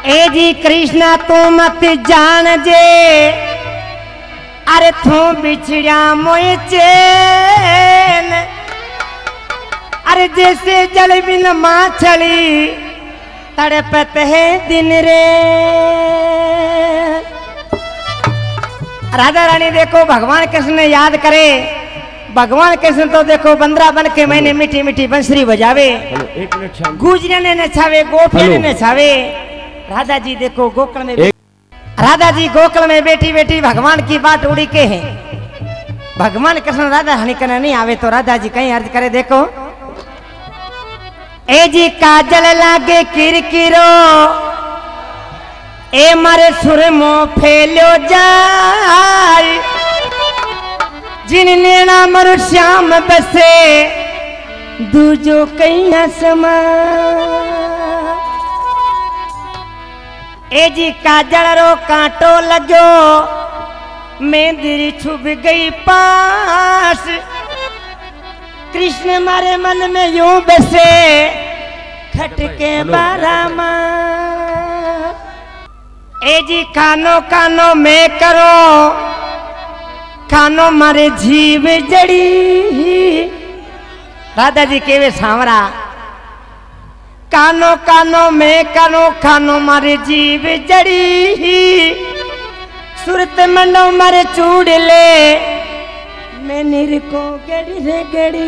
ए जी कृष्णा तू मत जान जे अरे थू बिछड़िया मोए चैन अरे जैसे जल बिन माछली तड़पत है दिन रे। राधा रानी देखो भगवान कृष्ण ने याद करे। भगवान कृष्ण तो देखो बंदरा बन के मैंने मीठी मीठी बंसुरी बजावे, गुजरे ने नचावे, गोपियों ने नचावे। राधा जी देखो गोकुल में, राधा जी गोकुल में बैठी बैठी भगवान की बात उड़ी के है। भगवान कृष्ण राधा रानी करने नहीं आवे तो राधा जी कहीं अर्ज करे। देखो ए जी काजल लागे किरकिरो ए मारे सुरमो फैलो जाय जिन नैना मरु श्याम बसे दूजो कहीं समा। ए जी काजल रो कांटो लगो मेंदरी छुप गई पास कृष्ण मारे मन में यूं बसे खटके बारामा। ए जी कानो कानो में करो कानो मारे जीव जड़ी। राधा जी केवे सांवरा कानो कानो में करो कानो मारे जीव जड़ी सुरत मनो मारे चूड़ ले मैं निरको गड़ी रे गड़ी।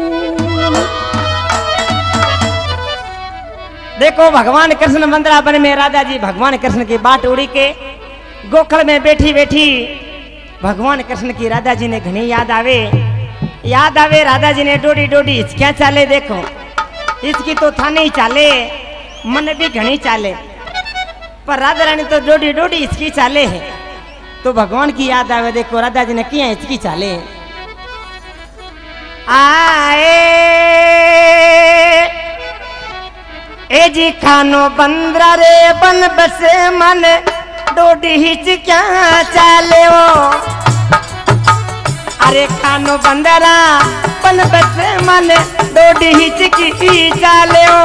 देखो भगवान कृष्ण मंदरावन में राधा जी भगवान कृष्ण की बाट उड़ी के गोकुल में बैठी बैठी भगवान कृष्ण की राधा जी ने घनी याद आवे। राधा जी ने डोडी डोडी हिचकियां चाले। देखो इसकी तो था नहीं चाले, मन भी घनी चाले, पर राधा रानी तो डोडी डोडी हिचकी चाले है तो भगवान की याद आवे। देखो राधा जी ने किया हिचकी चाले। आए ए जी खानो बंदरा रे बन बसे मन डोडी हिचकियां चाले हो। अरे खानो बंदरा बन बसे मन डोडी हिचकी चाले हो।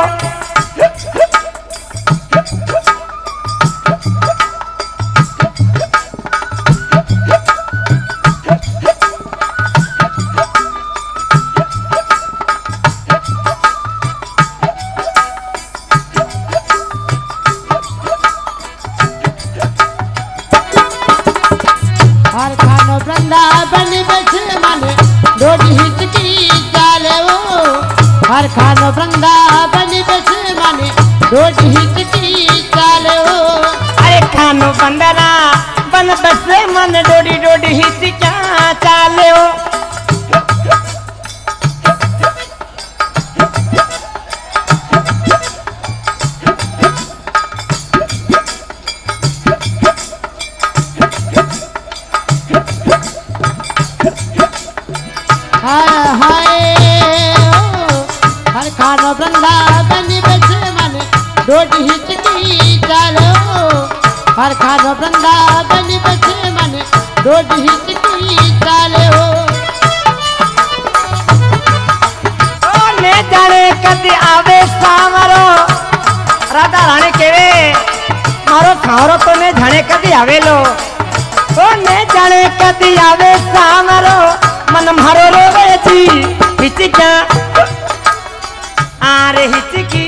हर खानो वृंदावन बसे मन डोडी हिचकी चाले हो। हर खानो वृंदावन बसे मन डोडी हिचकी चाले हो। अरे खानो बंदरा बन बसे मन डोडी डोडी हिचकियां चाले हो। हर खानो वृंदावन बसे मन डोडी हिचकी चाले हो। हर खानो वृंदावन बसे मन डोडी हिचकी चाले हो। ने जाने कदी आवे सावरो। राधा रानी केवे मारो सावरो तो ने जाने कदी आवे लो। ओ ने जाने कदी आवे सावरो मन मारो रोवे जी हिचकियां आरे हिचकी।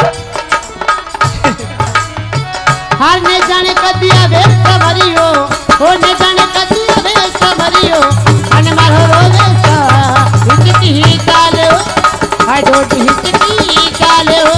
हर ने जाने कदी आवे सबरियो ओ ने जाने कदी आवे सबरियो अन मारो रोवे सा हिचकी ही चाले हो। हाय डोडी हिचकी चाले हो।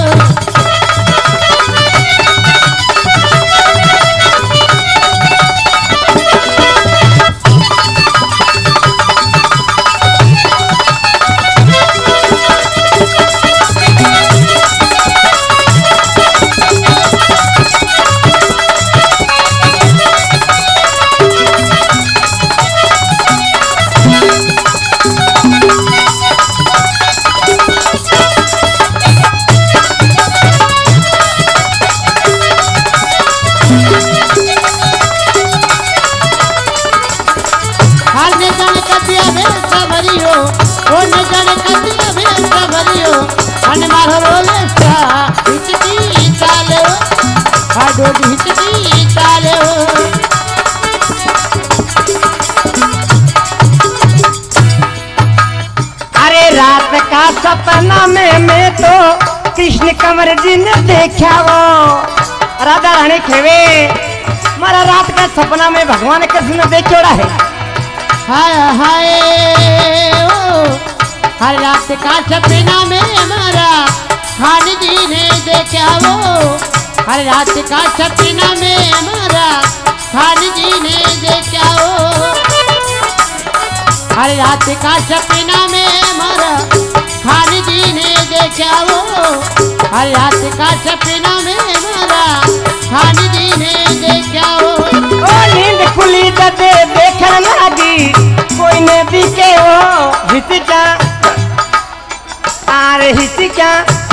डोडी हिचकी चाले हो। अरे रात का सपना में मैं तो कृष्ण कंवर जी ने देखा वो राधा रानी खेवे मारा रात का सपना में भगवान कृष्ण ने देखोड़ा है। हाय हाय ओ हर रात का सपना में हमारा खान जी ने देखा वो। हर रात का सपना में हमारा खान जी ने देखा वो। हर रात का सपना में हमारा खान जी ने देखा वो। हर रात का सपना में हमारा खान जी ने देखा वो। ओ नींद खुली दे देखन लागी कोई ने दिखे वो हिचका आरे हिचका।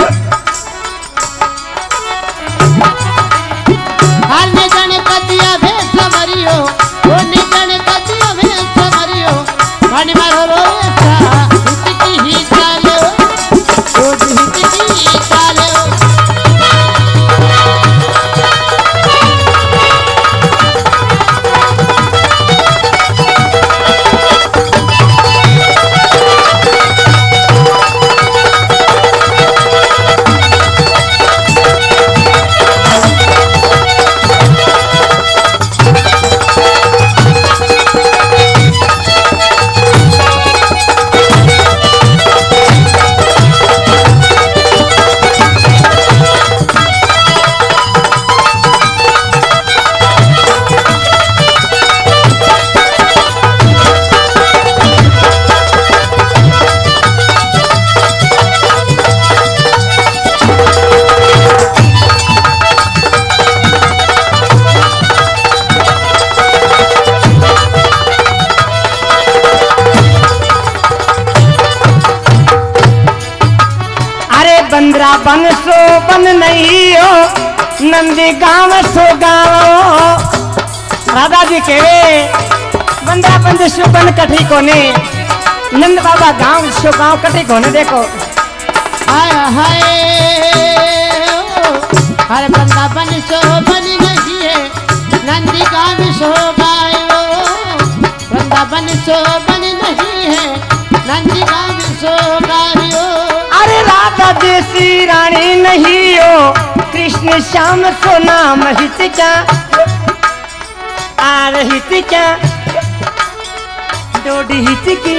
हर ने जाने कदिया भेष मरियो ओ ने जाने कदिया भेष मरियो। पानी मारो रोसा हिचकी ही चालो रोज हिचकी ही चालो। बंदरा बन सो बन नहीं हो नंदी गाँव सो गाँव। राधा जी केवे बंदरा बन सो बन कठी कोने नंद बाबा गाँव सो गाँव कठी कोने। देखो हाय हाय हर बंदा बन सो बन नहीं है नंदी गाँव सो गायो। बंदा बन सो बन नहीं है नंदी गाँव सो गायो। अरे राधा देसी रानी नहीं हो कृष्ण श्याम सो नाम हिचका आर हिचका डोडी हिचकी।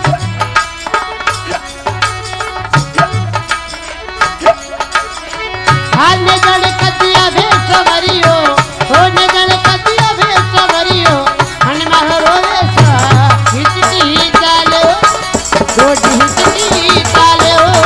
हर ने जाने कदिया भेष मरियो ओ ने जाने कदिया भेष मरियो। हन मारो रोसा हिचकी ही चालो डोडी हिचकी ही चालो।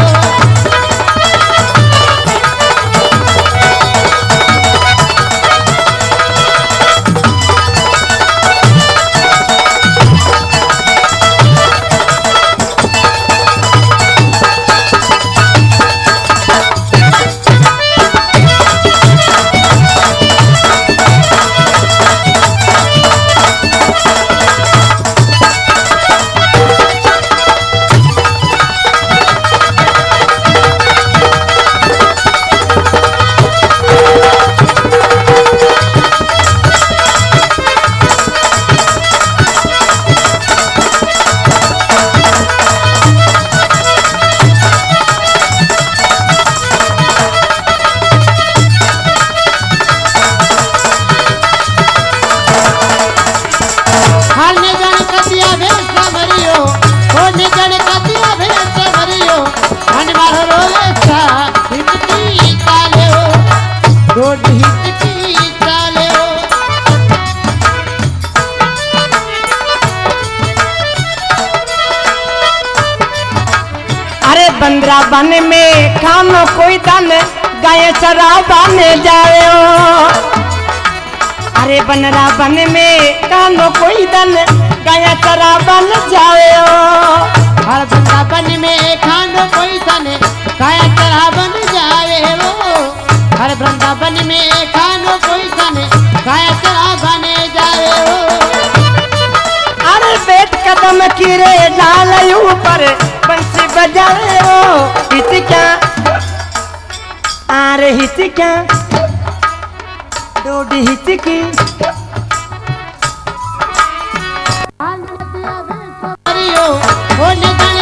बंदरा बन में खानो कोई दन गाय चरा बने जावे। अरे बंदरा बन में खानो कोई दन गाय चरा बन जावे। हर बंदा बन में खानो कोई दन गाय चरा बन जावे। हर बंदा बन में खानो कोई दन गाय चरा बने जावे। अरे बेट कदम कीरे डाल ऊपर बंसी बजावे हिचका आरे हिचका डोडी हिचकी हाल कदिया वे सवरियो हो न जाने